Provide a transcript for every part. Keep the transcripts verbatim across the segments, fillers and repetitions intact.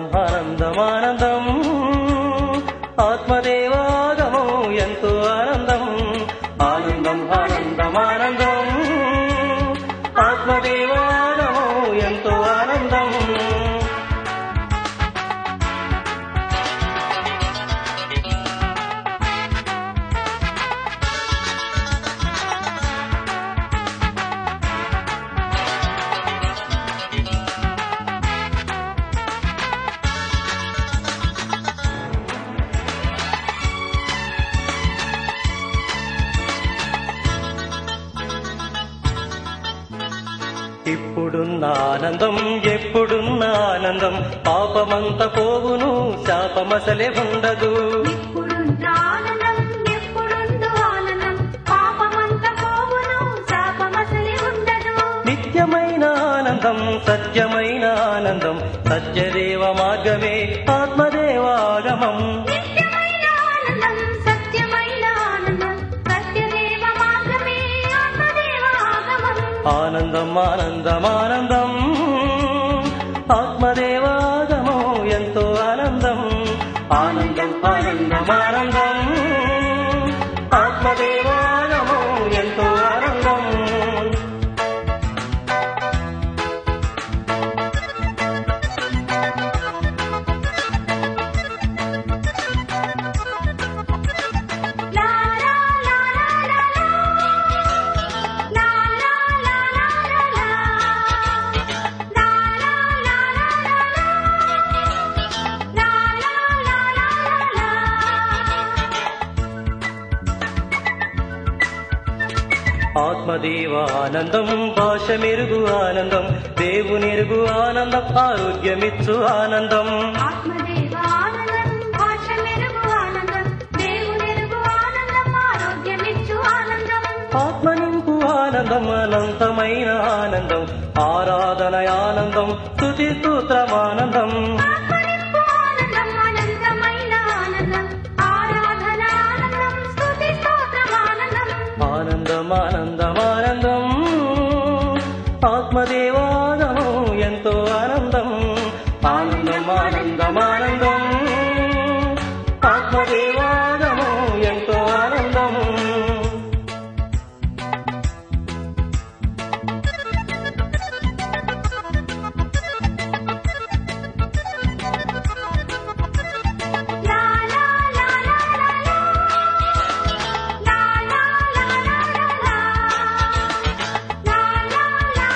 ఆనందం ఆనందం ఆత్మదేవాగమం ఎంతో ఆనందం ఆనందం ఆనందం ఆనందం ఆత్మదేవాగమం ఎంతో ఆనందం. ఇప్పుడున్న ఆనందం ఎప్పుడున్న ఆనందం పాపమంత పోవును శాపమసలే ఉండదు. ఇప్పుడున్న ఆనందం ఎప్పుడున్న ఆనందం పాపమంత పోవును శాపమసలే ఉండదు. నిత్యమైన ఆనందం సత్యమైన ఆనందం సత్యదేవ మార్గమే ఆత్మదేవాగమం. నిత్యమైన ఆనందం సత్యమైన ఆనందం సత్యదేవ మార్గమే ఆత్మదేవాగమం. ఆనందం ఆనందం ఆనందం ఆత్మదేవాగమం ఎంతో ఆనందం ఆనందం ఆనందం ఆనందం ఆత్మదేవాగమం ఎంతో ఆనందం. లా లా లా లా లా లా లా లా లా లా లా ఆత్మదేవ ఆనందం భాష మెరుగు ఆనందం దేవునిరుగు ఆనందం ఆరోగ్యమిచ్చు ఆనందం. ఆత్మదేవ ఆనందం భాష మెరుగు ఆనందం దేవునిరుగు ఆనందం ఆరోగ్యమిచ్చు ఆనందం. ఆత్మనింపు ఆనందం అనంతమైన ఆనందం ఆరాధన ఆనందం స్తుతి స్తోత్రమానందం. ఆత్మనింపు ఆనందం అనంతమైన ఆనందం ఆరాధన ఆనందం స్తుతి స్తోత్రమానందం. ఆనందం ఆనందం ఆనందం ఆత్మదేవాగమం ఎంతో ఆనందం ఆనందం ఆనందం ఆనందం ఆత్మదేవాగమం ఎంతో ఆనందం. లా లా లా లా లా లా లా లా లా లా లా లా లా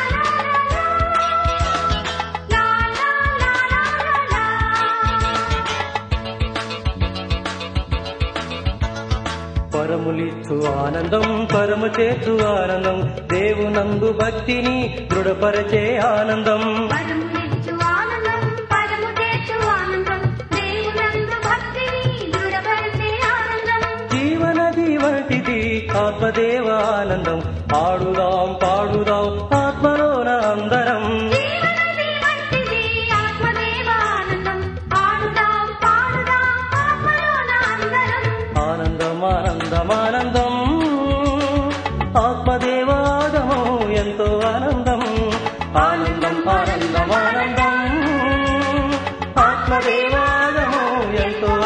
పరములిచ్చు ఆనందం పరము చేర్చు ఆనందం దేవునందు భక్తిని దృఢపరచే ఆనందం. పరములిచ్చు ఆనందం పరము చేర్చు ఆనందం దేవునందు భక్తిని దృఢపరిచే ఆనందం. జీవనది వంటిది ఆత్మదేవ ఆనందం ఆడుదాం పాడుదాం ఆత్మలోన అందరం. జీవనది వంటిది ఆత్మదేవ ఆనందం ఆడుదాం పాడుదాం ఆత్మలోన అందరం. ఆనందం ఆనందం ఆనందం ఆత్మదేవాగమం ఎంతో ఆనందం ఆనందం ఆనందం ఆనందం ఆత్మదేవాగమం ఎంతో